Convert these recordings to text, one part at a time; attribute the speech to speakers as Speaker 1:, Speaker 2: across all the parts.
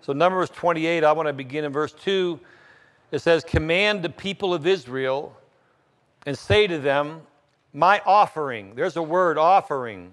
Speaker 1: So Numbers 28, I want to begin in verse 2. It says, command the people of Israel and say to them, my offering. There's a word, offering.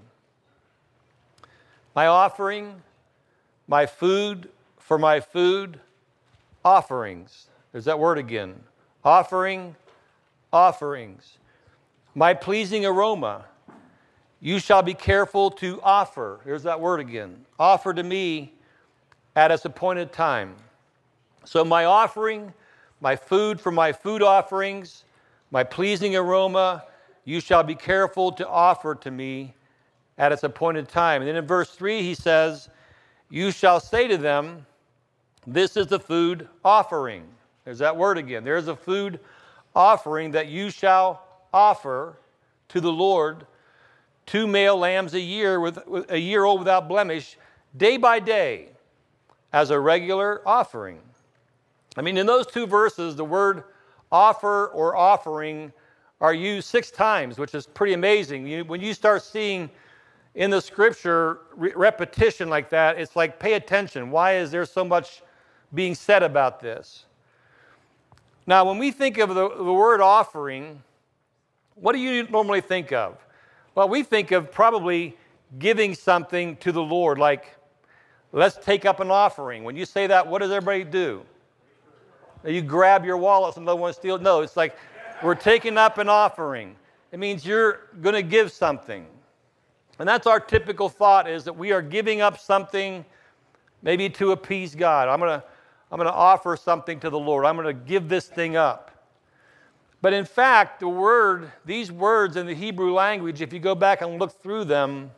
Speaker 1: My offering, my food for my food, offerings. There's that word again. Offering, offerings. My pleasing aroma, you shall be careful to offer. There's that word again. Offer to me at its appointed time. So my offering, my food for my food offerings, my pleasing aroma, you shall be careful to offer to me at its appointed time. And then in verse 3 he says, you shall say to them, this is the food offering. There's that word again. There's a food offering that you shall offer to the Lord, 2 male lambs a year, with a year old without blemish, day by day, as a regular offering. I mean, in those two verses, the word offer or offering are used 6 times, which is pretty amazing. When you start seeing in the scripture repetition like that, it's like, pay attention. Why is there so much being said about this? Now, when we think of the word offering, what do you normally think of? Well, we think of probably giving something to the Lord, like, let's take up an offering. When you say that, what does everybody do? You grab your wallet, so no one steals. No, it's like, we're taking up an offering. It means you're going to give something. And that's our typical thought, is that we are giving up something maybe to appease God. I'm going to offer something to the Lord. I'm going to give this thing up. But in fact, these words in the Hebrew language, if you go back and look through them,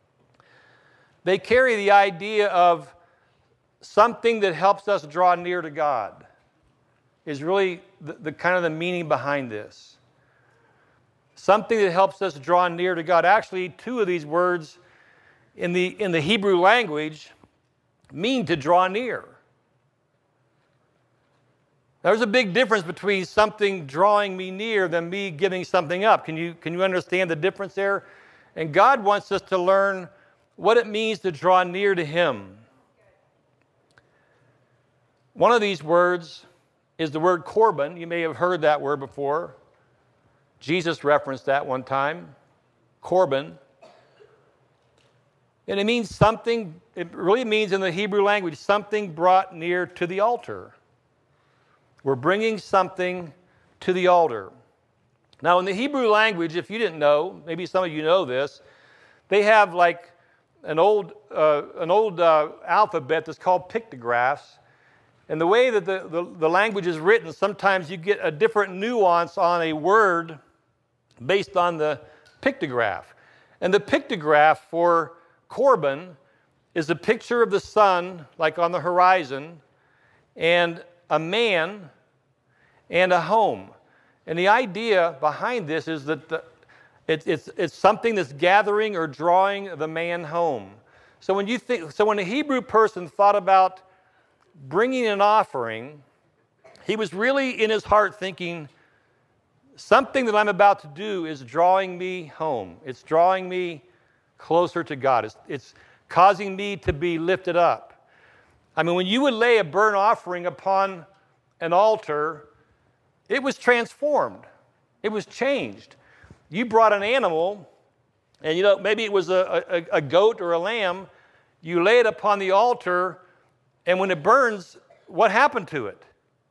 Speaker 1: they carry the idea of something that helps us draw near to God, is really the kind of the meaning behind this. Something that helps us draw near to God. Actually, 2 of these words in the Hebrew language mean to draw near. There's a big difference between something drawing me near than me giving something up. Can you understand the difference there? And God wants us to learn what it means to draw near to Him. One of these words is the word Corban. You may have heard that word before. Jesus referenced that one time. Corban. And it means something, it really means in the Hebrew language, something brought near to the altar. We're bringing something to the altar. Now, in the Hebrew language, if you didn't know, maybe some of you know this, they have like an old alphabet that's called pictographs. And the way that the language is written, sometimes you get a different nuance on a word based on the pictograph. And the pictograph for Corban is a picture of the sun, like on the horizon, and a man and a home. And the idea behind this is that it's something that's gathering or drawing the man home. So when a Hebrew person thought about bringing an offering, he was really in his heart thinking, something that I'm about to do is drawing me home. It's drawing me closer to God. It's causing me to be lifted up. I mean, when you would lay a burnt offering upon an altar, it was transformed. It was changed. You brought an animal, and maybe it was a goat or a lamb. You lay it upon the altar, and when it burns, what happened to it?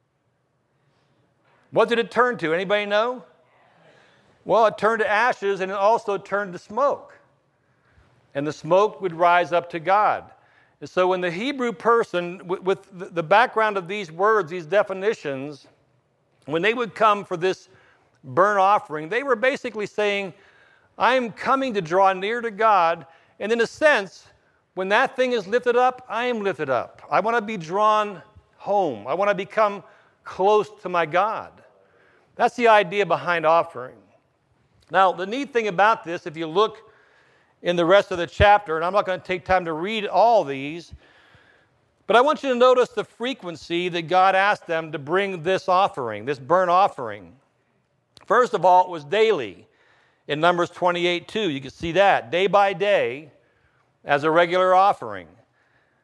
Speaker 1: What did it turn to? Anybody know? Well, it turned to ashes, and it also turned to smoke. And the smoke would rise up to God. And so when the Hebrew person, with the background of these words, these definitions, when they would come for this burnt offering, they were basically saying, I'm coming to draw near to God, and in a sense, when that thing is lifted up, I am lifted up. I want to be drawn home. I want to become close to my God. That's the idea behind offering. Now, the neat thing about this, if you look in the rest of the chapter, and I'm not going to take time to read all these, but I want you to notice the frequency that God asked them to bring this offering, this burnt offering. First of all, it was daily. In Numbers 28:2, you can see that, day by day, as a regular offering.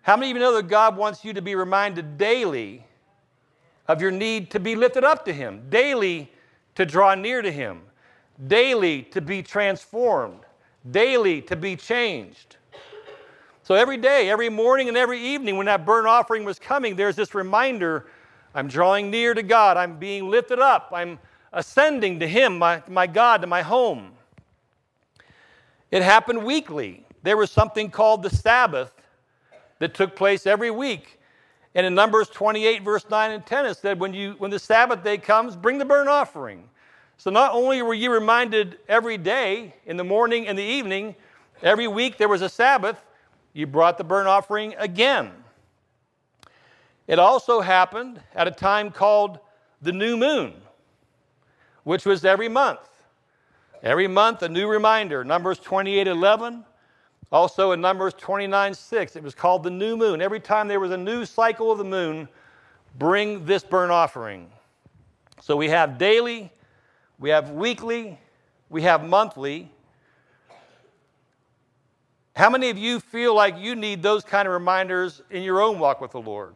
Speaker 1: How many of you know that God wants you to be reminded daily of your need to be lifted up to Him, daily to draw near to Him, daily to be transformed, daily to be changed? So every day, every morning and every evening when that burnt offering was coming, there's this reminder, I'm drawing near to God, I'm being lifted up, I'm ascending to Him, my God, to my home. It happened weekly. There was something called the Sabbath that took place every week. And in Numbers 28, verse 9 and 10, it said, when the Sabbath day comes, bring the burnt offering. So not only were you reminded every day, in the morning and the evening, every week there was a Sabbath, you brought the burnt offering again. It also happened at a time called the new moon, which was every month. Every month, a new reminder. Numbers 28:11, also in Numbers 29:6, it was called the new moon. Every time there was a new cycle of the moon, bring this burnt offering. So we have daily, we have weekly, we have monthly. How many of you feel like you need those kind of reminders in your own walk with the Lord?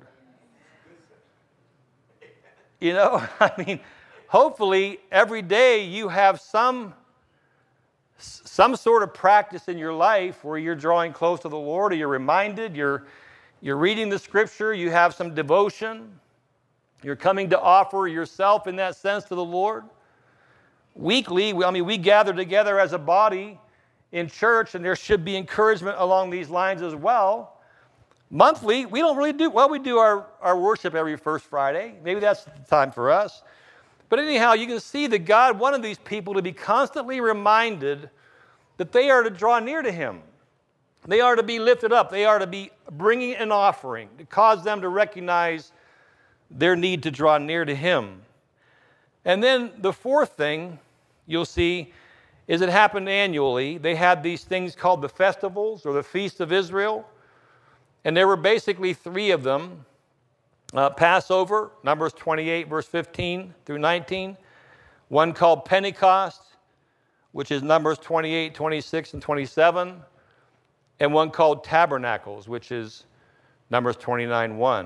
Speaker 1: You know, I mean, hopefully every day you have some sort of practice in your life where you're drawing close to the Lord, or you're reminded, you're reading the Scripture, you have some devotion, you're coming to offer yourself in that sense to the Lord. Weekly, we gather together as a body in church, and there should be encouragement along these lines as well. Monthly, we don't really do, well, we do our worship every first Friday. Maybe that's the time for us. But anyhow, you can see that God wanted these people to be constantly reminded that they are to draw near to Him. They are to be lifted up. They are to be bringing an offering to cause them to recognize their need to draw near to Him. And then the fourth thing you'll see is it happened annually. They had these things called the festivals or the Feast of Israel. And there were basically three of them. Passover, Numbers 28, verse 15 through 19. One called Pentecost, which is Numbers 28, 26, and 27. And one called Tabernacles, which is Numbers 29, 1.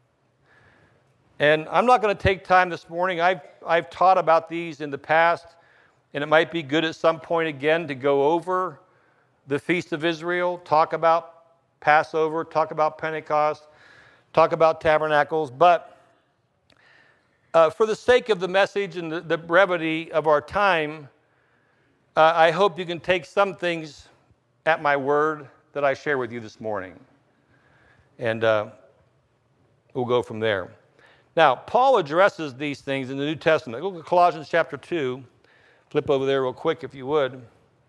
Speaker 1: And I'm not going to take time this morning. I've taught about these in the past, and it might be good at some point again to go over the Feast of Israel, talk about Passover, talk about Pentecost, talk about Tabernacles. But for the sake of the message and the brevity of our time, I hope you can take some things at my word that I share with you this morning. And we'll go from there. Now, Paul addresses these things in the New Testament. Look at Colossians chapter 2. Flip over there real quick if you would.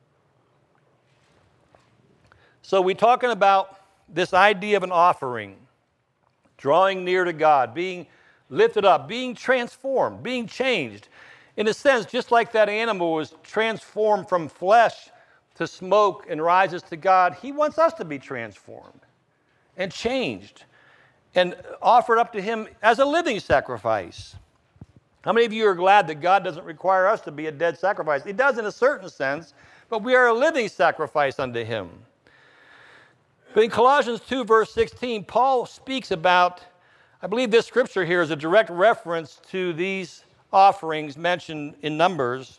Speaker 1: So we're talking about this idea of an offering, drawing near to God, being lifted up, being transformed, being changed. In a sense, just like that animal was transformed from flesh to smoke and rises to God, He wants us to be transformed and changed and offered up to Him as a living sacrifice. How many of you are glad that God doesn't require us to be a dead sacrifice? He does in a certain sense, but we are a living sacrifice unto Him. But in Colossians 2, verse 16, Paul speaks about, I believe this scripture here is a direct reference to these offerings mentioned in Numbers.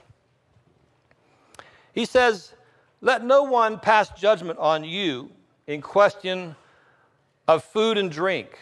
Speaker 1: He says, let no one pass judgment on you in question of food and drink.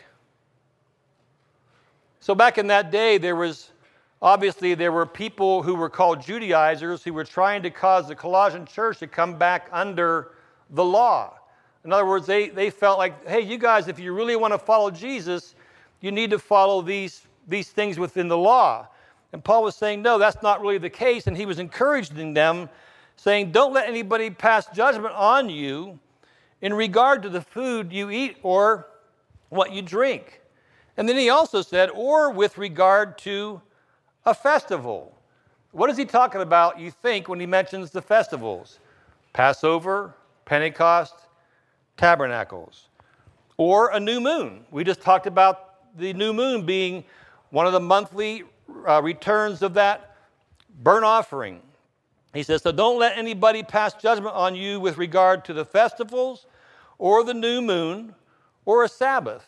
Speaker 1: So back in that day, there were people who were called Judaizers who were trying to cause the Colossian church to come back under the law. In other words, they felt like, hey, you guys, if you really want to follow Jesus, you need to follow these things within the law. And Paul was saying, no, that's not really the case. And he was encouraging them, saying, don't let anybody pass judgment on you in regard to the food you eat or what you drink. And then he also said, or with regard to a festival. What is he talking about, you think, when he mentions the festivals? Passover, Pentecost, Tabernacles, or a new moon. We just talked about the new moon being one of the monthly returns of that burnt offering. He says, so don't let anybody pass judgment on you with regard to the festivals or the new moon or a Sabbath.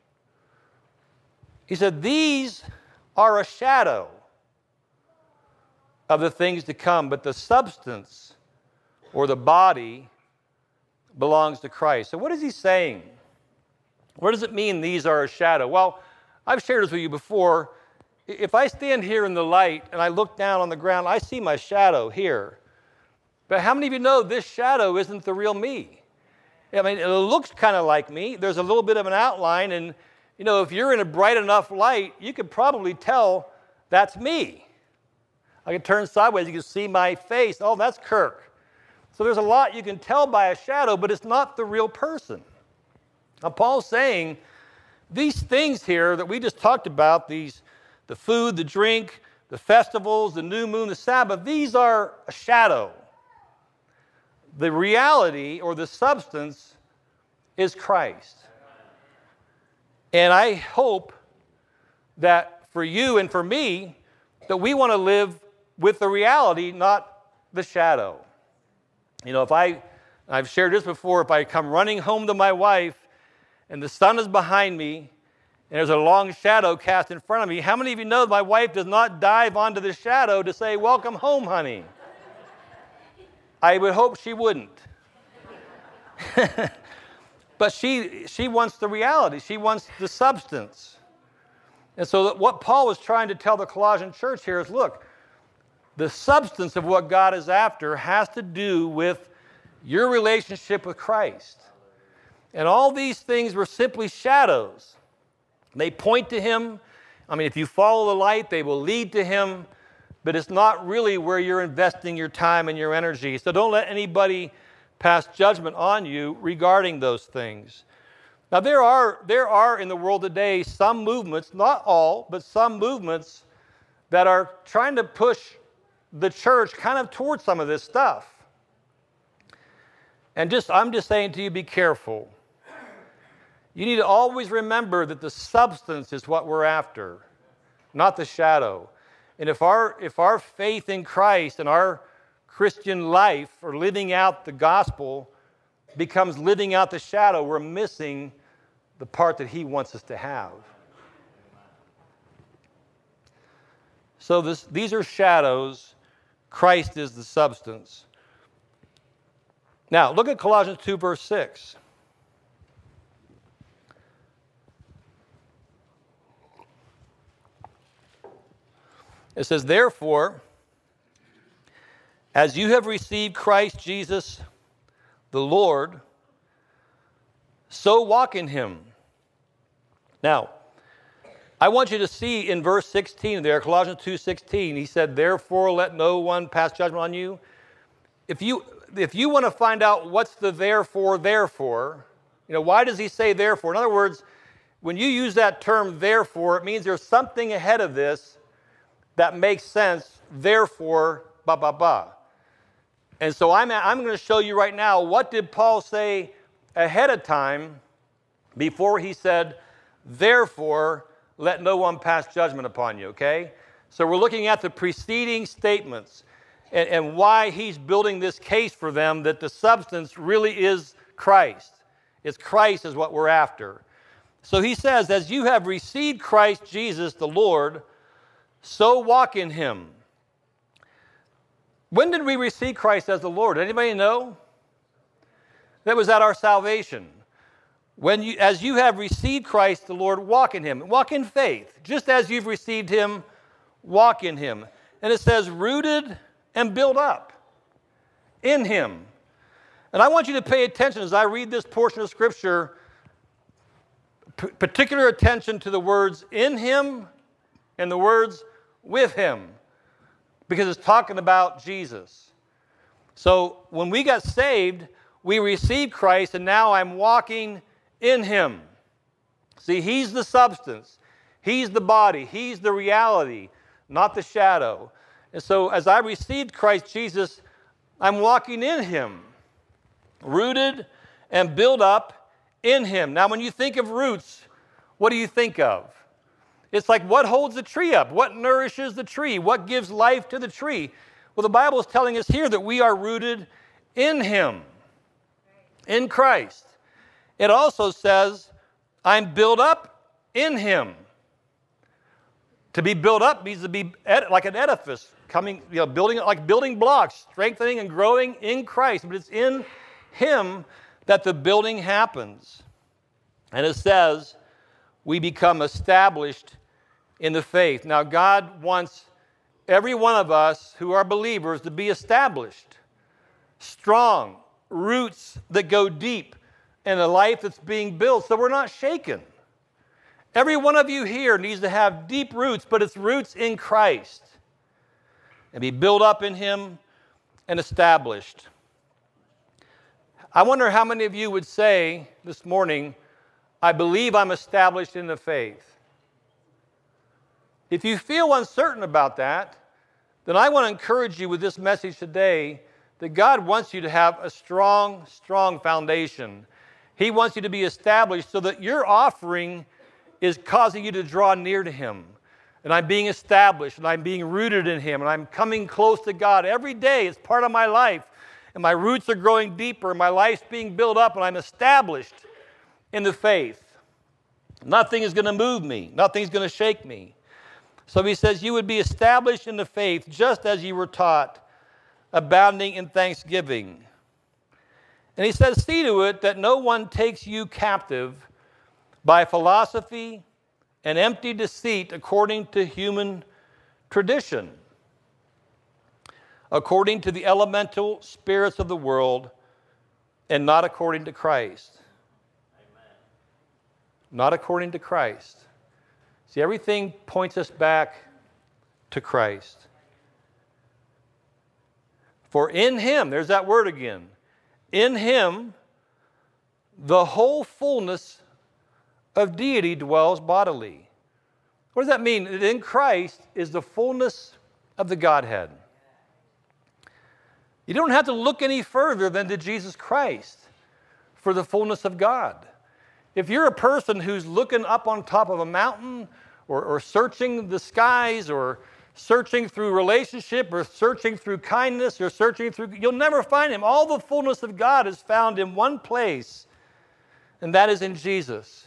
Speaker 1: He said, these are a shadow of the things to come, but the substance or the body belongs to Christ. So what is he saying? What does it mean these are a shadow? Well, I've shared this with you before. If I stand here in the light and I look down on the ground, I see my shadow here. But how many of you know this shadow isn't the real me? I mean, it looks kind of like me. There's a little bit of an outline, and you know, if you're in a bright enough light, you could probably tell that's me. I can turn sideways, you can see my face. Oh, that's Kirk. So there's a lot you can tell by a shadow, but it's not the real person. Now, Paul's saying these things here that we just talked about, the food, the drink, the festivals, the new moon, the Sabbath, these are a shadow. The reality or the substance is Christ. And I hope that for you and for me, that we want to live with the reality, not the shadow. You know, I've shared this before, if I come running home to my wife and the sun is behind me and there's a long shadow cast in front of me, how many of you know my wife does not dive onto the shadow to say, "Welcome home, honey"? I would hope she wouldn't. But she wants the reality. She wants the substance. And so what Paul is trying to tell the Colossian church here is, look, the substance of what God is after has to do with your relationship with Christ. And all these things were simply shadows. They point to him. I mean, if you follow the light, they will lead to him. But it's not really where you're investing your time and your energy. So don't let anybody pass judgment on you regarding those things. Now, there are in the world today some movements, not all, but some movements that are trying to push the church kind of towards some of this stuff. And I'm just saying to you, be careful. You need to always remember that the substance is what we're after, not the shadow. And if our faith in Christ and our Christian life or living out the gospel becomes living out the shadow, we're missing the part that he wants us to have. So these are shadows. Christ is the substance. Now, look at Colossians 2, verse 6. It says, therefore, as you have received Christ Jesus the Lord, so walk in him. Now, I want you to see in verse 16 there, Colossians 2:16, he said, therefore let no one pass judgment on you. If you want to find out what's the therefore, you know, why does he say therefore? In other words, when you use that term therefore, it means there's something ahead of this that makes sense, therefore, blah, blah, blah. And so I'm going to show you right now, what did Paul say ahead of time before he said, therefore, let no one pass judgment upon you, okay? So we're looking at the preceding statements and why he's building this case for them that the substance really is Christ. It's Christ is what we're after. So he says, as you have received Christ Jesus the Lord, so walk in him. When did we receive Christ as the Lord? Anybody know? That was at our salvation. As you have received Christ the Lord, walk in him. Walk in faith. Just as you've received him, walk in him. And it says, rooted and built up in him. And I want you to pay attention as I read this portion of Scripture, particular attention to the words in him and the words with him, because it's talking about Jesus. So when we got saved, we received Christ, and now I'm walking in him. See, he's the substance. He's the body. He's the reality, not the shadow. And so as I received Christ Jesus, I'm walking in him, rooted and built up in him. Now, when you think of roots, what do you think of? It's like, what holds the tree up? What nourishes the tree? What gives life to the tree? Well, the Bible is telling us here that we are rooted in him, in Christ. It also says I'm built up in him. To be built up means to be like an edifice, building blocks, strengthening and growing in Christ. But it's in him that the building happens. And it says, we become established in the faith. Now, God wants every one of us who are believers to be established, strong, roots that go deep in a life that's being built so we're not shaken. Every one of you here needs to have deep roots, but it's roots in Christ, and be built up in him and established. I wonder how many of you would say this morning, I believe I'm established in the faith. If you feel uncertain about that, then I want to encourage you with this message today that God wants you to have a strong, strong foundation. He wants you to be established so that your offering is causing you to draw near to him. And I'm being established, and I'm being rooted in him, and I'm coming close to God every day. It's part of my life, and my roots are growing deeper, and my life's being built up, and I'm established in the faith. Nothing is going to move me. Nothing's going to shake me. So he says, you would be established in the faith just as you were taught, abounding in thanksgiving. And he says, see to it that no one takes you captive by philosophy and empty deceit according to human tradition, according to the elemental spirits of the world, and not according to Christ. Amen. Not according to Christ. See, everything points us back to Christ. For in him, there's that word again, in him the whole fullness of deity dwells bodily. What does that mean? That in Christ is the fullness of the Godhead. You don't have to look any further than to Jesus Christ for the fullness of God. If you're a person who's looking up on top of a mountain or searching the skies or searching through relationship or searching through kindness or searching through, you'll never find him. All the fullness of God is found in one place, and that is in Jesus.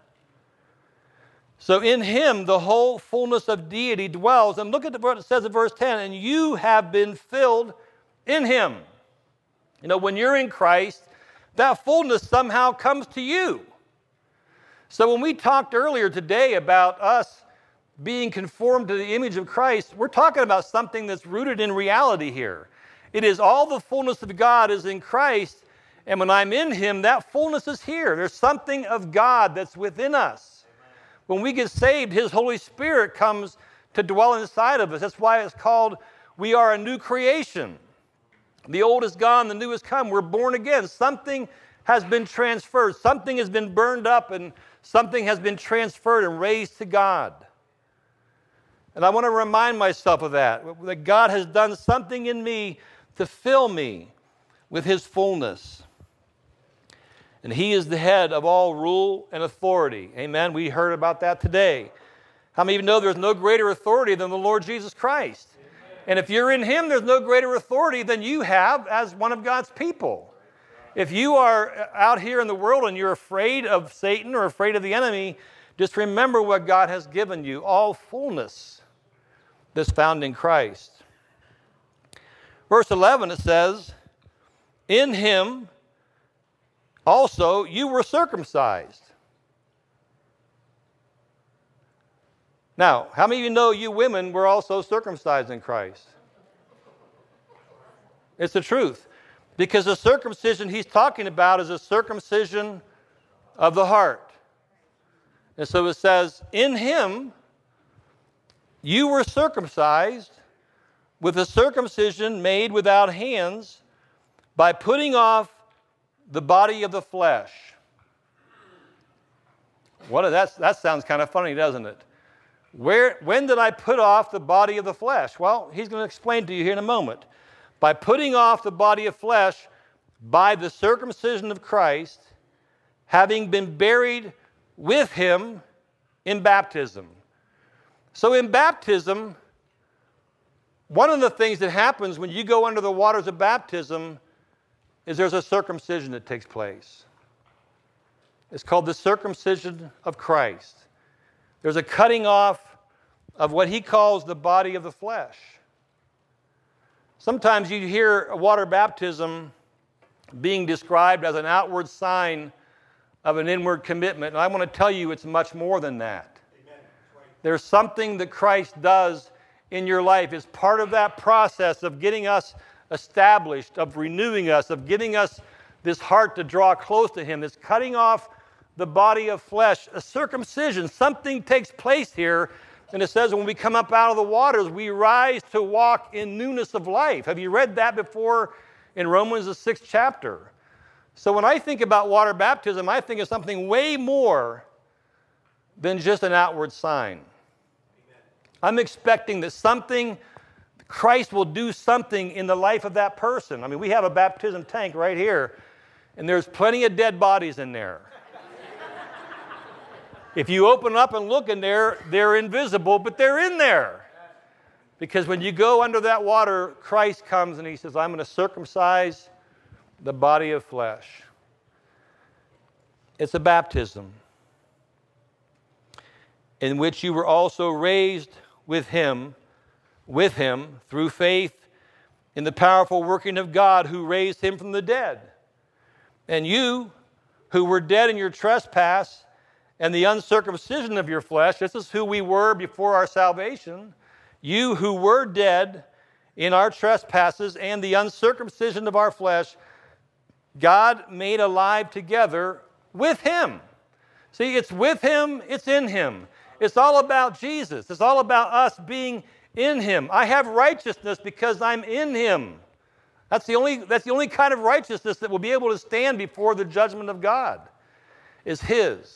Speaker 1: So in him, the whole fullness of deity dwells. And look at what it says in verse 10, and you have been filled in him. You know, when you're in Christ, that fullness somehow comes to you. So when we talked earlier today about us being conformed to the image of Christ, we're talking about something that's rooted in reality here. It is all the fullness of God is in Christ, and when I'm in him, that fullness is here. There's something of God that's within us. When we get saved, his Holy Spirit comes to dwell inside of us. That's why it's called, we are a new creation. The old is gone, the new has come. We're born again. Something has been transferred. Something has been burned up, and something has been transferred and raised to God. And I want to remind myself of that God has done something in me to fill me with his fullness. And he is the head of all rule and authority. Amen. We heard about that today. How many of you know there's no greater authority than the Lord Jesus Christ? Amen. And if you're in him, there's no greater authority than you have as one of God's people. If you are out here in the world and you're afraid of Satan or afraid of the enemy, just remember what God has given you, all fullness that's found in Christ. Verse 11, it says, in him also you were circumcised. Now, how many of you know you women were also circumcised in Christ? It's the truth. Because the circumcision he's talking about is a circumcision of the heart. And so it says, in him you were circumcised with a circumcision made without hands by putting off the body of the flesh. That sounds kind of funny, doesn't it? When did I put off the body of the flesh? Well, he's going to explain to you here in a moment. By putting off the body of flesh by the circumcision of Christ, having been buried with him in baptism. So in baptism, one of the things that happens when you go under the waters of baptism is there's a circumcision that takes place. It's called the circumcision of Christ. There's a cutting off of what he calls the body of the flesh. Sometimes you hear water baptism being described as an outward sign of an inward commitment. And I want to tell you it's much more than that. Amen. There's something that Christ does in your life. It's part of that process of getting us established, of renewing us, of giving us this heart to draw close to him. It's cutting off the body of flesh. A circumcision, something takes place here. And it says when we come up out of the waters, we rise to walk in newness of life. Have you read that before in Romans, the 6th chapter? So when I think about water baptism, I think of something way more than just an outward sign. Amen. I'm expecting that Christ will do something in the life of that person. I mean, we have a baptism tank right here, and there's plenty of dead bodies in there. If you open up and look in there, they're invisible, but they're in there. Because when you go under that water, Christ comes and he says, I'm going to circumcise the body of flesh. It's a baptism in which you were also raised with him through faith in the powerful working of God who raised him from the dead. And you who were dead in your trespass and the uncircumcision of your flesh, this is who we were before our salvation, you who were dead in our trespasses and the uncircumcision of our flesh, God made alive together with him. See, it's with him, it's in him. It's all about Jesus. It's all about us being in him. I have righteousness because I'm in him. That's the only kind of righteousness that will be able to stand before the judgment of God, is his.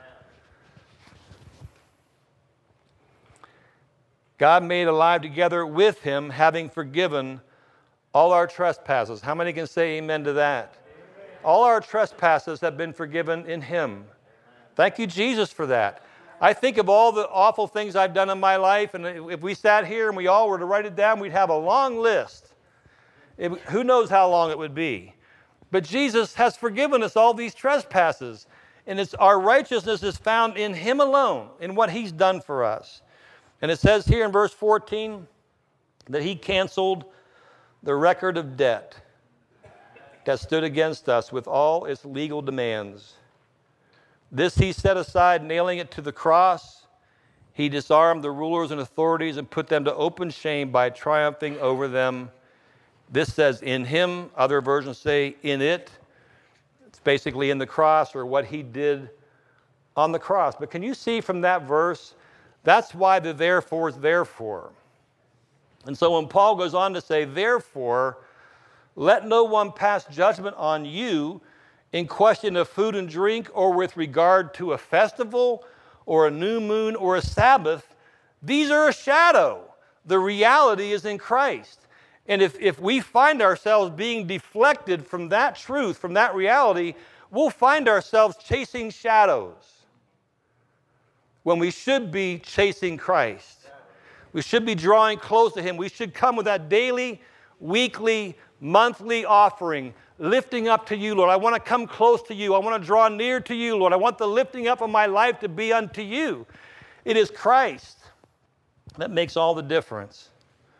Speaker 1: God made alive together with him, having forgiven all our trespasses. How many can say amen to that? Amen. All our trespasses have been forgiven in him. Amen. Thank you, Jesus, for that. I think of all the awful things I've done in my life, and if we sat here and we all were to write it down, we'd have a long list. Who knows how long it would be? But Jesus has forgiven us all these trespasses, and our righteousness is found in him alone, in what he's done for us. And it says here in verse 14 that he canceled the record of debt that stood against us with all its legal demands. This he set aside, nailing it to the cross. He disarmed the rulers and authorities and put them to open shame by triumphing over them. This says in him. Other versions say in it. It's basically in the cross, or what he did on the cross. But can you see from that verse, that's why the therefore is therefore. And so when Paul goes on to say, therefore, let no one pass judgment on you in question of food and drink, or with regard to a festival, or a new moon, or a Sabbath. These are a shadow. The reality is in Christ. And if we find ourselves being deflected from that truth, from that reality, we'll find ourselves chasing shadows when we should be chasing Christ. We should be drawing close to him. We should come with that daily, weekly, monthly offering, lifting up to you, Lord. I want to come close to you. I want to draw near to you, Lord. I want the lifting up of my life to be unto you. It is Christ that makes all the difference.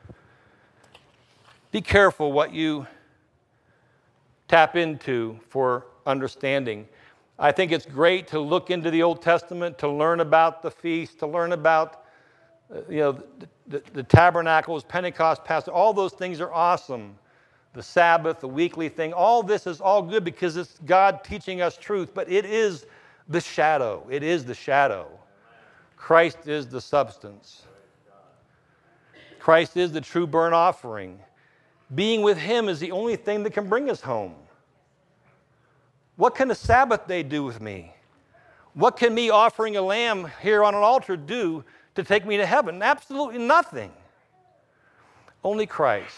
Speaker 1: Be careful what you tap into for understanding. I think it's great to look into the Old Testament, to learn about the feast, to learn about the tabernacles, Pentecost, Passover. All those things are awesome. The Sabbath, the weekly thing, all this is all good because it's God teaching us truth, but it is the shadow. It is the shadow. Christ is the substance. Christ is the true burnt offering. Being with him is the only thing that can bring us home. What can a Sabbath day do with me? What can me offering a lamb here on an altar do to take me to heaven? Absolutely nothing. Only Christ.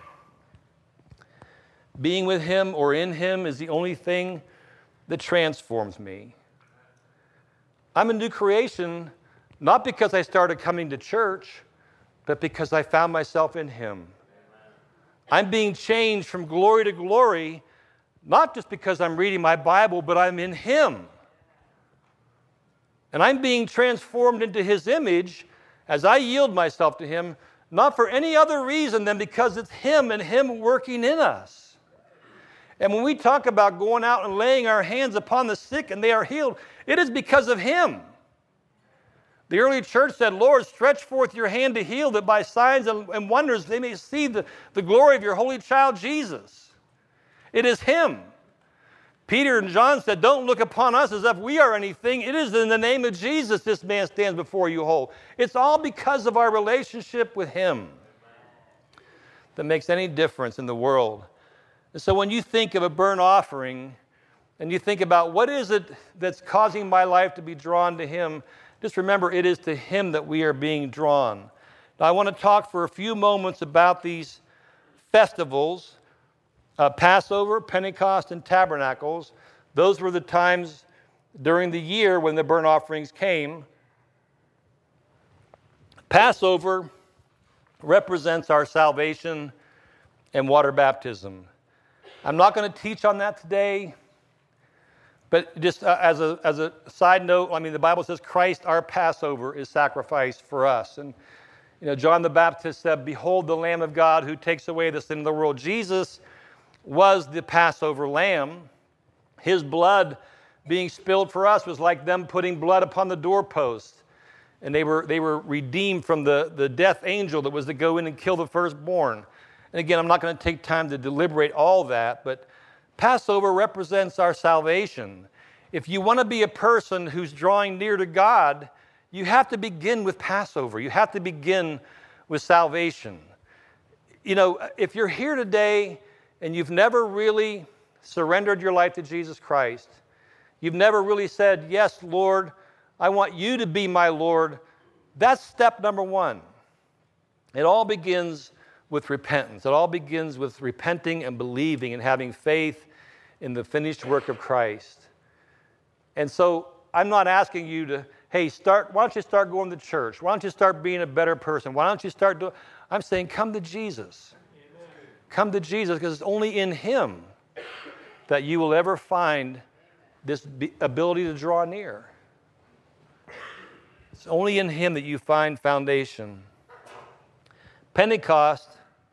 Speaker 1: Being with him or in him is the only thing that transforms me. I'm a new creation, not because I started coming to church, but because I found myself in him. I'm being changed from glory to glory, not just because I'm reading my Bible, but I'm in him. And I'm being transformed into His image as I yield myself to Him, not for any other reason than because it's Him and Him working in us. And when we talk about going out and laying our hands upon the sick and they are healed, it is because of Him. The early church said, Lord, stretch forth your hand to heal, that by signs and wonders they may see the glory of your holy child Jesus. It is Him. Peter and John said, don't look upon us as if we are anything. It is in the name of Jesus this man stands before you whole. It's all because of our relationship with Him that makes any difference in the world. And so when you think of a burnt offering and you think about what is it that's causing my life to be drawn to Him, just remember it is to Him that we are being drawn. Now I want to talk for a few moments about these festivals, Passover, Pentecost, and Tabernacles. Those were the times during the year when the burnt offerings came. Passover represents our salvation and water baptism. I'm not going to teach on that today, but just as a side note, the Bible says Christ, our Passover, is sacrificed for us. And John the Baptist said, behold the Lamb of God who takes away the sin of the world. Jesus was the Passover lamb. His blood being spilled for us was like them putting blood upon the doorpost. And they were redeemed from the death angel that was to go in and kill the firstborn. And again, I'm not going to take time to deliberate all that, but Passover represents our salvation. If you want to be a person who's drawing near to God, you have to begin with Passover. You have to begin with salvation. If you're here today and you've never really surrendered your life to Jesus Christ, you've never really said, yes, Lord, I want you to be my Lord, that's step number one. It all begins with repentance. It all begins with repenting and believing and having faith in the finished work of Christ. And so I'm not asking you to, hey, why don't you start going to church? Why don't you start being a better person? Why don't you start doing, I'm saying come to Jesus. Amen. Come to Jesus, because it's only in Him that you will ever find this ability to draw near. It's only in Him that you find foundation. Pentecost,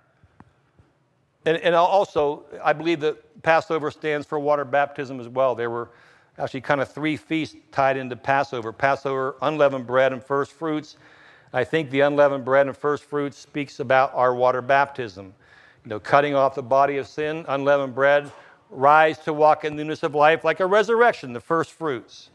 Speaker 1: and also, I believe that Passover stands for water baptism as well. There were actually kind of three feasts tied into Passover. Passover, unleavened bread, and first fruits. I think the unleavened bread and first fruits speaks about our water baptism. Cutting off the body of sin, unleavened bread, rise to walk in newness of life like a resurrection, the first fruits.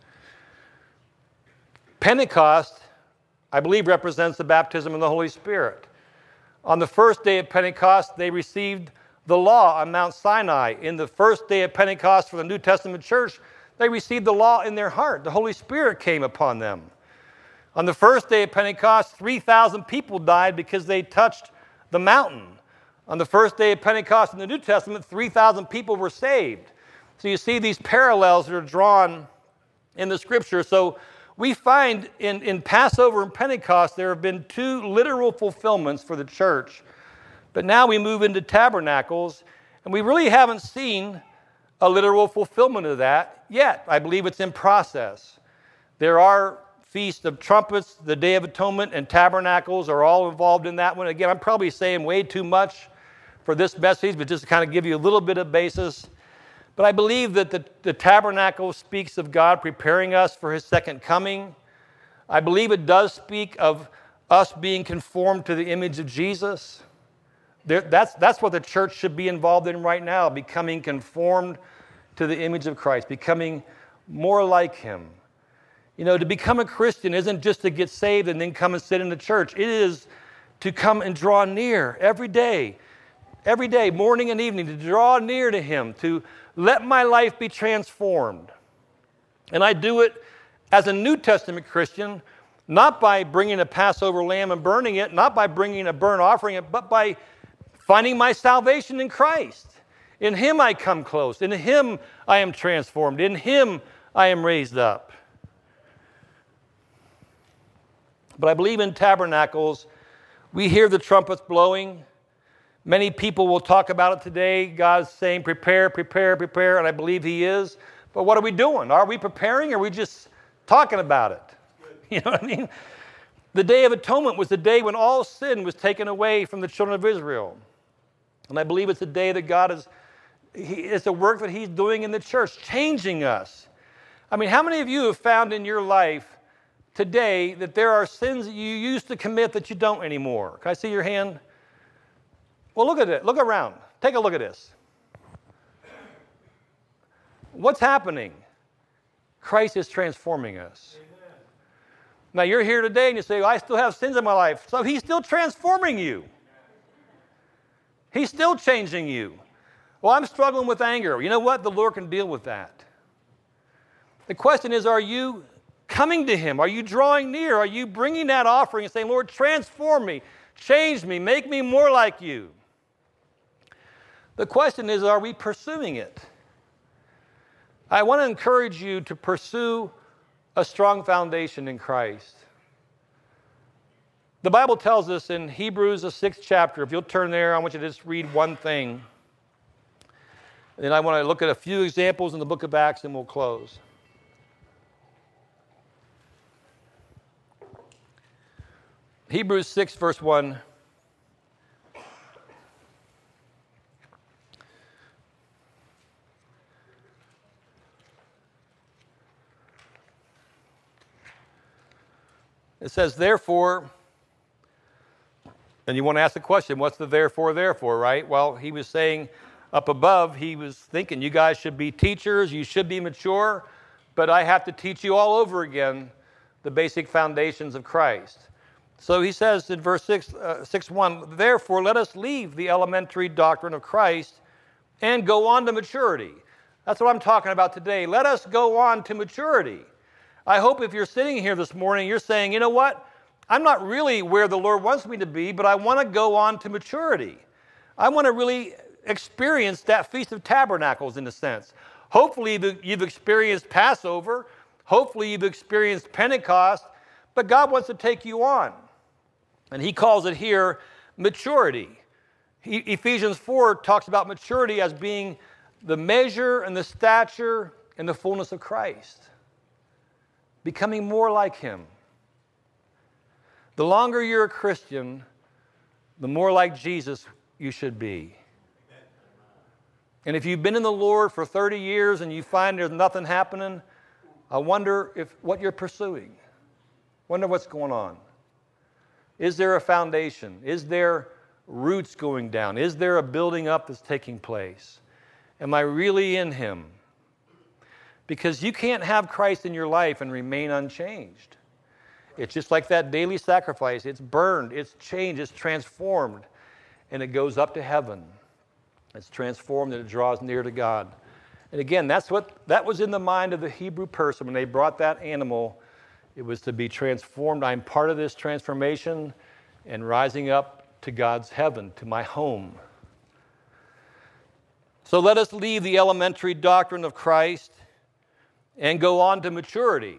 Speaker 1: Pentecost, I believe, represents the baptism in the Holy Spirit. On the first day of Pentecost, they received the law on Mount Sinai. In the first day of Pentecost for the New Testament church, they received the law in their heart. The Holy Spirit came upon them. On the first day of Pentecost, 3,000 people died because they touched the mountain. On the first day of Pentecost in the New Testament, 3,000 people were saved. So you see these parallels that are drawn in the Scripture. So we find in Passover and Pentecost, there have been two literal fulfillments for the church. But now we move into Tabernacles, and we really haven't seen a literal fulfillment of that yet. I believe it's in process. There are Feast of Trumpets, the Day of Atonement, and Tabernacles are all involved in that one. Again, I'm probably saying way too much for this message, but just to kind of give you a little bit of basis. But I believe that the tabernacle speaks of God preparing us for His second coming. I believe it does speak of us being conformed to the image of Jesus. That's what the church should be involved in right now, becoming conformed to the image of Christ, becoming more like Him. To become a Christian isn't just to get saved and then come and sit in the church. It is to come and draw near every day, morning and evening, to draw near to Him, to let my life be transformed. And I do it as a New Testament Christian, not by bringing a Passover lamb and burning it, not by bringing a burnt offering, but by finding my salvation in Christ. In Him I come close. In Him I am transformed. In Him I am raised up. But I believe in Tabernacles, we hear the trumpets blowing. Many people will talk about it today. God's saying, prepare, prepare, prepare, and I believe He is. But what are we doing? Are we preparing, or are we just talking about it. You know what I mean? The Day of Atonement was the day when all sin was taken away from the children of Israel. And I believe it's the day that God is, it's the work that he's doing in the church, changing us. I mean, how many of you have found in your life today that there are sins that you used to commit that you don't anymore? Can I see your hand? Well, look at it. Look around. Take a look at this. What's happening? Christ is transforming us. Amen. Now, you're here today and you say, I still have sins in my life. So he's still transforming you. He's still changing you. Well, I'm struggling with anger. You know what? The Lord can deal with that. The question is, are you coming to him? Are you drawing near? Are you bringing that offering and saying, Lord, transform me, change me, make me more like you? The question is, are we pursuing it? I want to encourage you to pursue a strong foundation in Christ. The Bible tells us in Hebrews, the 6th chapter, if you'll turn there, I want you to just read one thing. And then I want to look at a few examples in the book of Acts and we'll close. Hebrews 6, verse 1. It says, therefore, and you want to ask the question, what's the therefore, right? Well, he was saying up above, he was thinking, you guys should be teachers, you should be mature, but I have to teach you all over again the basic foundations of Christ. So he says in verse 6:1, therefore let us leave the elementary doctrine of Christ and go on to maturity. That's what I'm talking about today. Let us go on to maturity. I hope if you're sitting here this morning, you're saying, you know what? I'm not really where the Lord wants me to be, but I want to go on to maturity. I want to really experience that Feast of Tabernacles in a sense. Hopefully you've experienced Passover. Hopefully you've experienced Pentecost, but God wants to take you on. And he calls it here maturity. Ephesians 4 talks about maturity as being the measure and the stature and the fullness of Christ. Becoming more like him. The longer you're a Christian, the more like Jesus you should be. And if you've been in the Lord for 30 years and you find there's nothing happening, I wonder if what you're pursuing. Wonder what's going on. Is there a foundation? Is there roots going down? Is there a building up that's taking place? Am I really in him? Because you can't have Christ in your life and remain unchanged. It's just like that daily sacrifice. It's burned, it's changed, it's transformed, and it goes up to heaven. It's transformed and it draws near to God. And again, that was in the mind of the Hebrew person when they brought that animal. It was to be transformed. I'm part of this transformation and rising up to God's heaven, to my home. So let us leave the elementary doctrine of Christ and go on to maturity.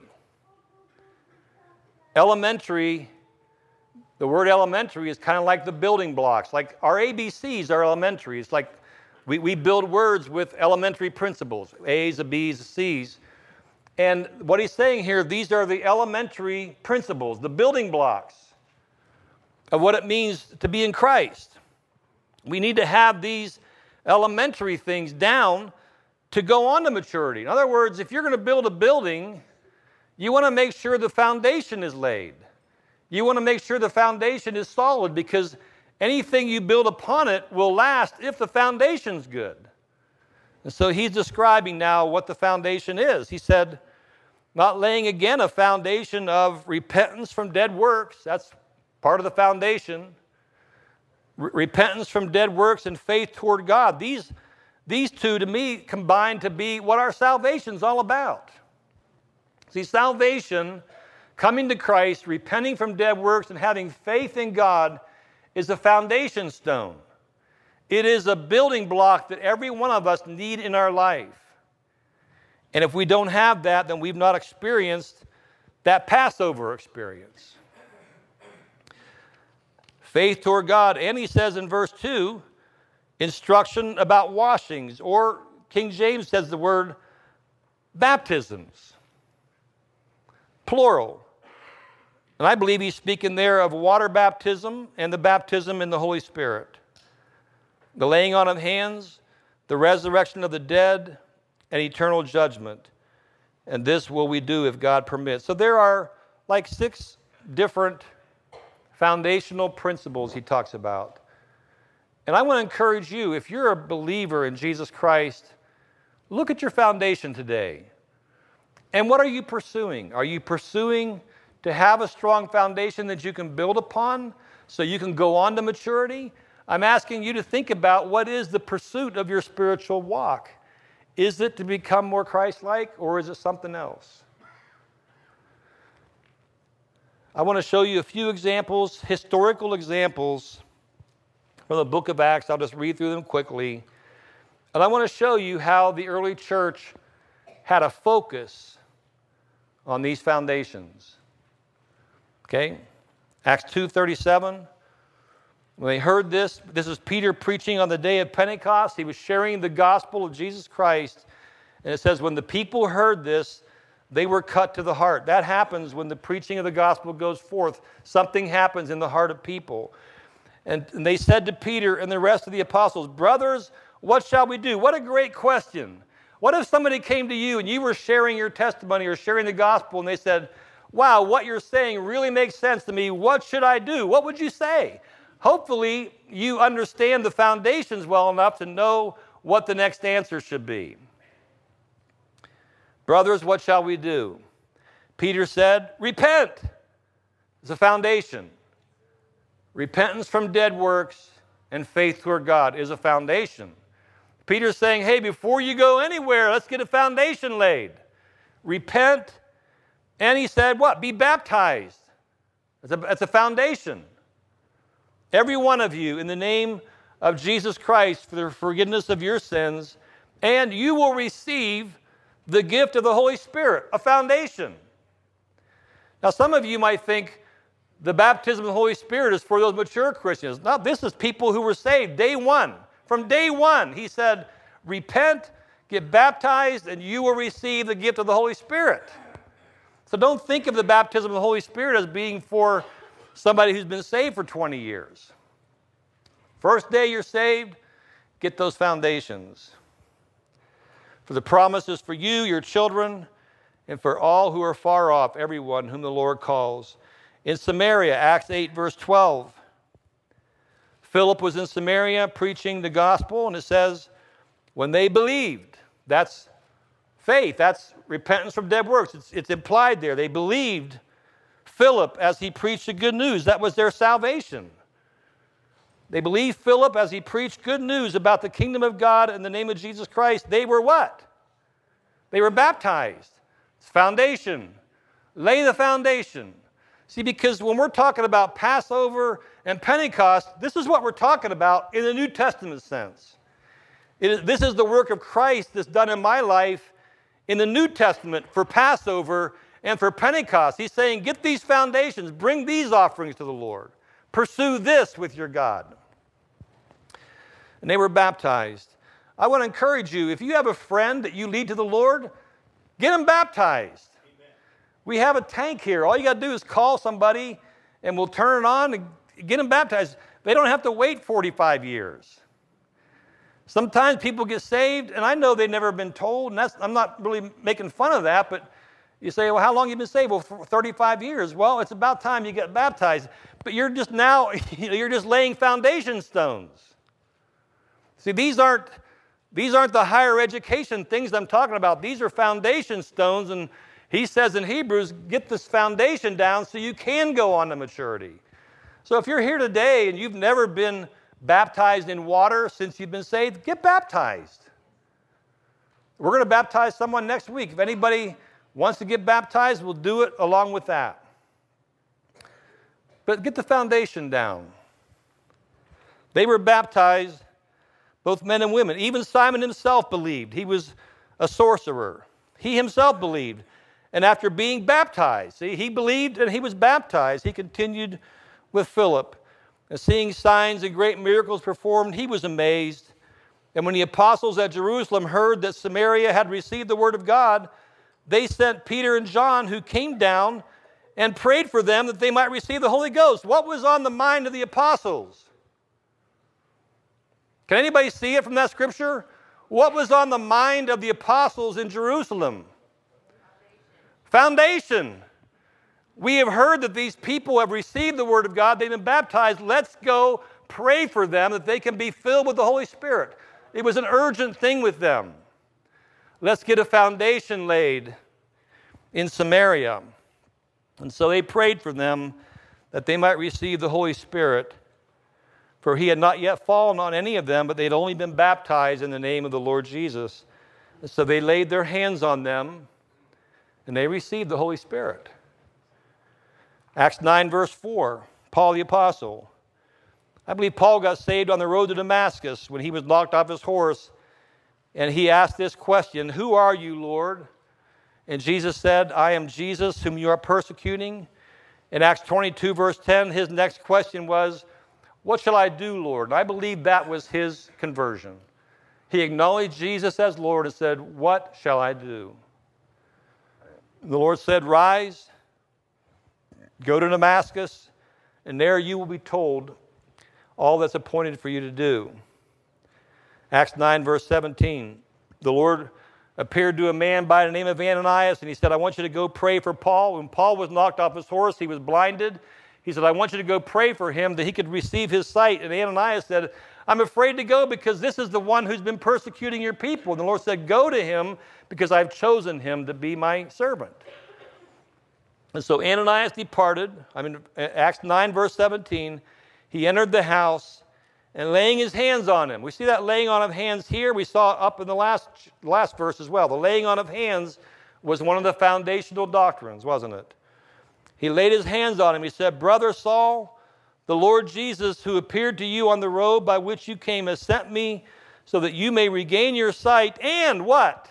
Speaker 1: Elementary, the word elementary is kind of like the building blocks. Like our ABCs are elementary. It's like we build words with elementary principles, A's, a B's, a C's. And what he's saying here, these are the elementary principles, the building blocks of what it means to be in Christ. We need to have these elementary things down to go on to maturity. In other words, if you're going to build a building, you want to make sure the foundation is laid. You want to make sure the foundation is solid because anything you build upon it will last if the foundation's good. And so he's describing now what the foundation is. He said, not laying again a foundation of repentance from dead works. That's part of the foundation. Repentance from dead works and faith toward God. These two, to me, combine to be what our salvation's all about. See, salvation, coming to Christ, repenting from dead works, and having faith in God is a foundation stone. It is a building block that every one of us need in our life. And if we don't have that, then we've not experienced that Passover experience. Faith toward God. And he says in verse 2, instruction about washings, or King James says the word baptisms. plural. And I believe he's speaking there of water baptism and the baptism in the Holy Spirit. The laying on of hands, the resurrection of the dead, and eternal judgment. And this will we do if God permits. So there are like 6 different foundational principles he talks about. And I want to encourage you, if you're a believer in Jesus Christ, look at your foundation today. And what are you pursuing? Are you pursuing to have a strong foundation that you can build upon so you can go on to maturity? I'm asking you to think about what is the pursuit of your spiritual walk. Is it to become more Christ-like, or is it something else? I want to show you a few examples, historical examples from the book of Acts. I'll just read through them quickly. And I want to show you how the early church had a focus on these foundations. Okay? Acts 2:37. When they heard this is Peter preaching on the day of Pentecost. He was sharing the gospel of Jesus Christ. And it says, when the people heard this, they were cut to the heart. That happens when the preaching of the gospel goes forth. Something happens in the heart of people. And they said to Peter and the rest of the apostles, brothers, what shall we do? What a great question. What if somebody came to you and you were sharing your testimony or sharing the gospel and they said, wow, what you're saying really makes sense to me. What should I do? What would you say? Hopefully, you understand the foundations well enough to know what the next answer should be. Brothers, what shall we do? Peter said, repent. It's a foundation. Repentance from dead works and faith toward God is a foundation. Peter's saying, hey, before you go anywhere, let's get a foundation laid. Repent. And he said, what? Be baptized. It's a foundation. Every one of you, in the name of Jesus Christ, for the forgiveness of your sins, and you will receive the gift of the Holy Spirit, a foundation. Now, some of you might think the baptism of the Holy Spirit is for those mature Christians. No, this is people who were saved day one. From day one, he said, repent, get baptized, and you will receive the gift of the Holy Spirit. So don't think of the baptism of the Holy Spirit as being for somebody who's been saved for 20 years. First day you're saved, get those foundations. For the promise is for you, your children, and for all who are far off, everyone whom the Lord calls. In Samaria, Acts 8, verse 12, Philip was in Samaria preaching the gospel, and it says, when they believed, that's faith, that's repentance from dead works. It's implied there. They believed Philip as he preached the good news. That was their salvation. They believed Philip as he preached good news about the kingdom of God in the name of Jesus Christ. They were what? They were baptized. It's foundation. Lay the foundation. See, because when we're talking about Passover and Pentecost, this is what we're talking about in the New Testament sense. This is the work of Christ that's done in my life in the New Testament for Passover and for Pentecost. He's saying, get these foundations, bring these offerings to the Lord. Pursue this with your God. And they were baptized. I want to encourage you, if you have a friend that you lead to the Lord, get them baptized. Amen. We have a tank here. All you got to do is call somebody and we'll turn it on and get them baptized. They don't have to wait 45 years. Sometimes people get saved, and I know they've never been told, and I'm not really making fun of that, but you say, well, how long have you been saved? Well, for 35 years. Well, it's about time you get baptized. But you're just now, you're just laying foundation stones. See, these aren't the higher education things I'm talking about. These are foundation stones, and he says in Hebrews, get this foundation down so you can go on to maturity. So if you're here today and you've never been baptized in water since you've been saved, get baptized. We're going to baptize someone next week. If anybody wants to get baptized, we'll do it along with that. But get the foundation down. They were baptized, both men and women. Even Simon himself believed. He was a sorcerer. He himself believed. And after being baptized, see, he believed and he was baptized. He continued with Philip. And seeing signs and great miracles performed, he was amazed. And when the apostles at Jerusalem heard that Samaria had received the word of God, they sent Peter and John, who came down and prayed for them that they might receive the Holy Ghost. What was on the mind of the apostles? Can anybody see it from that scripture? What was on the mind of the apostles in Jerusalem? Foundation. We have heard that these people have received the Word of God. They've been baptized. Let's go pray for them that they can be filled with the Holy Spirit. It was an urgent thing with them. Let's get a foundation laid in Samaria. And so they prayed for them that they might receive the Holy Spirit. For he had not yet fallen on any of them, but they had only been baptized in the name of the Lord Jesus. And so they laid their hands on them, and they received the Holy Spirit. Acts 9, verse 4, Paul the Apostle. I believe Paul got saved on the road to Damascus when he was knocked off his horse, and he asked this question, "Who are you, Lord?" And Jesus said, "I am Jesus whom you are persecuting." In Acts 22, verse 10, his next question was, "What shall I do, Lord?" And I believe that was his conversion. He acknowledged Jesus as Lord and said, "What shall I do?" And the Lord said, "Rise, go to Damascus, and there you will be told all that's appointed for you to do." Acts 9, verse 17, the Lord appeared to a man by the name of Ananias, and he said, "I want you to go pray for Paul." When Paul was knocked off his horse, he was blinded. He said, "I want you to go pray for him that he could receive his sight." And Ananias said, "I'm afraid to go because this is the one who's been persecuting your people." And the Lord said, "Go to him because I've chosen him to be my servant." And so Ananias departed. Acts 9, verse 17, he entered the house and laying his hands on him. We see that laying on of hands here. We saw up in the last verse as well. The laying on of hands was one of the foundational doctrines, wasn't it? He laid his hands on him. He said, "Brother Saul, the Lord Jesus, who appeared to you on the road by which you came, has sent me so that you may regain your sight and" what?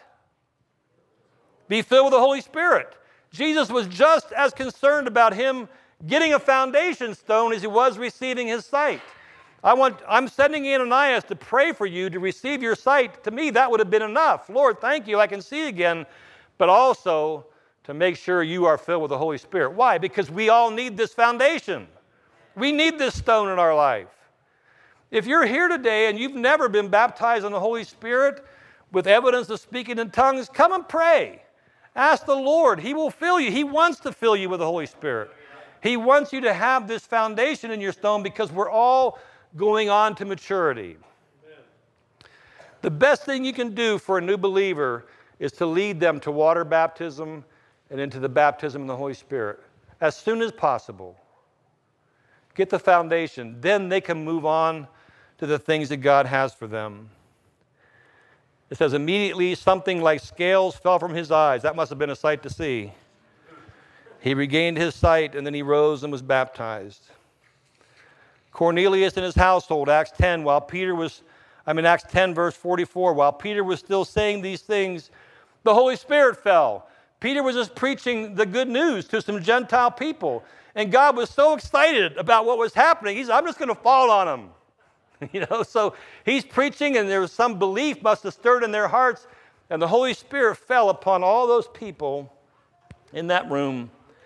Speaker 1: "Be filled with the Holy Spirit." Jesus was just as concerned about him getting a foundation stone as he was receiving his sight. I'm sending Ananias to pray for you to receive your sight. To me, that would have been enough. Lord, thank you, I can see again. But also to make sure you are filled with the Holy Spirit. Why? Because we all need this foundation. We need this stone in our life. If you're here today and you've never been baptized in the Holy Spirit with evidence of speaking in tongues, come and pray. Ask the Lord. He will fill you. He wants to fill you with the Holy Spirit. He wants you to have this foundation in your stone because we're all going on to maturity. Amen. The best thing you can do for a new believer is to lead them to water baptism and into the baptism in the Holy Spirit as soon as possible. Get the foundation. Then they can move on to the things that God has for them. It says, immediately something like scales fell from his eyes. That must have been a sight to see. He regained his sight, and then he rose and was baptized. Cornelius and his household, Acts 10, Acts 10, verse 44, while Peter was still saying these things, the Holy Spirit fell. Peter was just preaching the good news to some Gentile people, and God was so excited about what was happening. He said, "I'm just going to fall on them." So he's preaching, and there was some belief must have stirred in their hearts, and the Holy Spirit fell upon all those people in that room.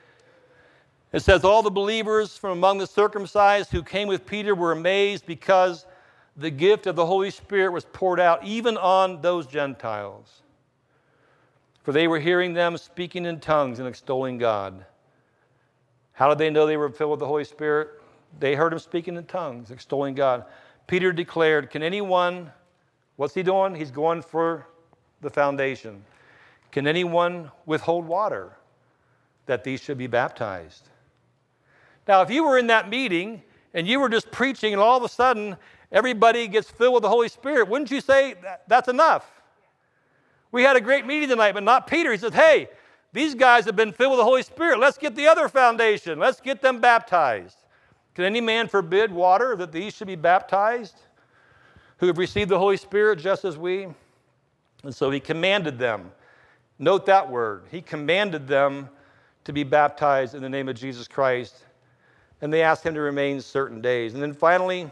Speaker 1: It says, all the believers from among the circumcised who came with Peter were amazed because the gift of the Holy Spirit was poured out even on those Gentiles. For they were hearing them speaking in tongues and extolling God. How did they know they were filled with the Holy Spirit? They heard him speaking in tongues, extolling God. Peter declared, can anyone, what's he doing? He's going for the foundation. Can anyone withhold water that these should be baptized? Now, if you were in that meeting and you were just preaching and all of a sudden everybody gets filled with the Holy Spirit, wouldn't you say that's enough? We had a great meeting tonight, but not Peter. He said, hey, these guys have been filled with the Holy Spirit. Let's get the other foundation. Let's get them baptized. Can any man forbid water that these should be baptized who have received the Holy Spirit just as we? And so he commanded them. Note that word. He commanded them to be baptized in the name of Jesus Christ. And they asked him to remain certain days. And then finally,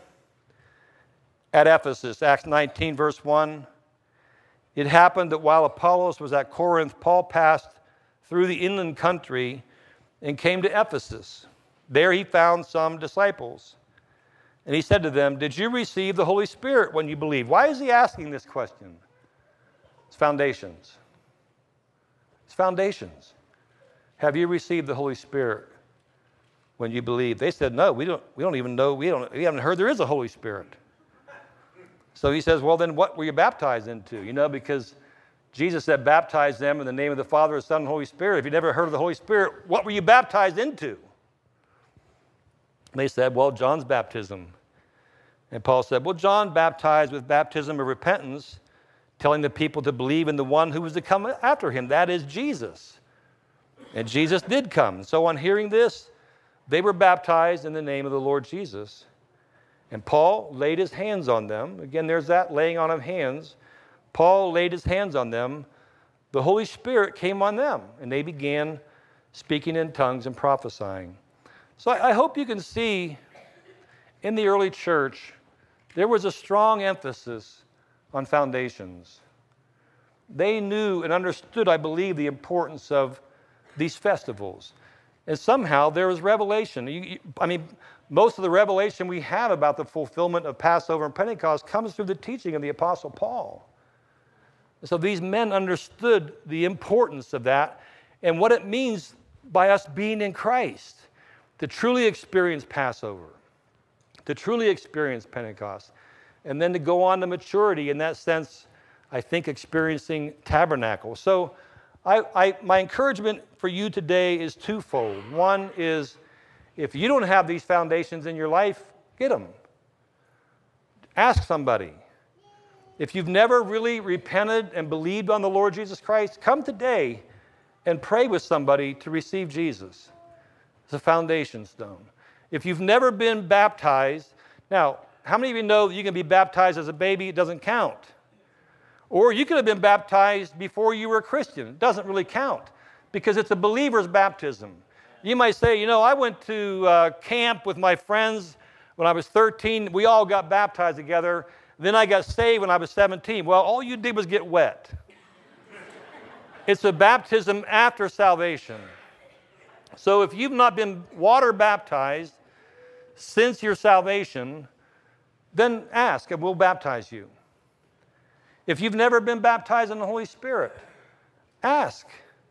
Speaker 1: at Ephesus, Acts 19, verse 1, it happened that while Apollos was at Corinth, Paul passed through the inland country and came to Ephesus. There he found some disciples. And he said to them, "Did you receive the Holy Spirit when you believed?" Why is he asking this question? It's foundations. It's foundations. Have you received the Holy Spirit when you believe? They said, "No, we don't even know. We haven't heard there is a Holy Spirit." So he says, "Well, then what were you baptized into?" Because Jesus said, "Baptize them in the name of the Father, the Son, and the Holy Spirit." If you never heard of the Holy Spirit, what were you baptized into? They said, "Well, John's baptism." And Paul said, "Well, John baptized with baptism of repentance, telling the people to believe in the one who was to come after him, that is Jesus." And Jesus did come. So on hearing this, they were baptized in the name of the Lord Jesus. And Paul laid his hands on them. Again, there's that laying on of hands. Paul laid his hands on them. The Holy Spirit came on them, and they began speaking in tongues and prophesying. So I hope you can see in the early church, there was a strong emphasis on foundations. They knew and understood, I believe, the importance of these festivals. And somehow there was revelation. Most of the revelation we have about the fulfillment of Passover and Pentecost comes through the teaching of the Apostle Paul. So these men understood the importance of that and what it means by us being in Christ to truly experience Passover, to truly experience Pentecost, and then to go on to maturity in that sense, I think, experiencing tabernacle. So my encouragement for you today is twofold. One is, if you don't have these foundations in your life, get them. Ask somebody. If you've never really repented and believed on the Lord Jesus Christ, come today and pray with somebody to receive Jesus. It's a foundation stone. If you've never been baptized, now, how many of you know that you can be baptized as a baby? It doesn't count. Or you could have been baptized before you were a Christian. It doesn't really count because it's a believer's baptism. You might say, I went to camp with my friends when I was 13. We all got baptized together. Then I got saved when I was 17. Well, all you did was get wet. It's a baptism after salvation. So if you've not been water baptized since your salvation, then ask and we'll baptize you. If you've never been baptized in the Holy Spirit, ask.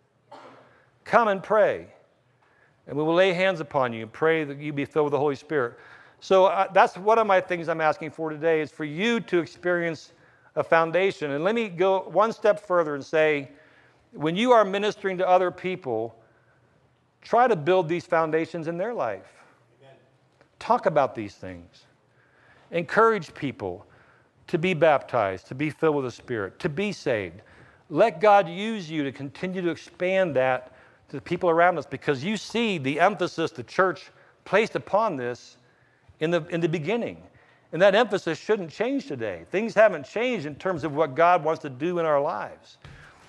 Speaker 1: Come and pray. And we will lay hands upon you and pray that you be filled with the Holy Spirit. So that's one of my things I'm asking for today is for you to experience a foundation. And let me go one step further and say, when you are ministering to other people, try to build these foundations in their life. Amen. Talk about these things. Encourage people to be baptized, to be filled with the Spirit, to be saved. Let God use you to continue to expand that to the people around us because you see the emphasis the church placed upon this in the beginning. And that emphasis shouldn't change today. Things haven't changed in terms of what God wants to do in our lives.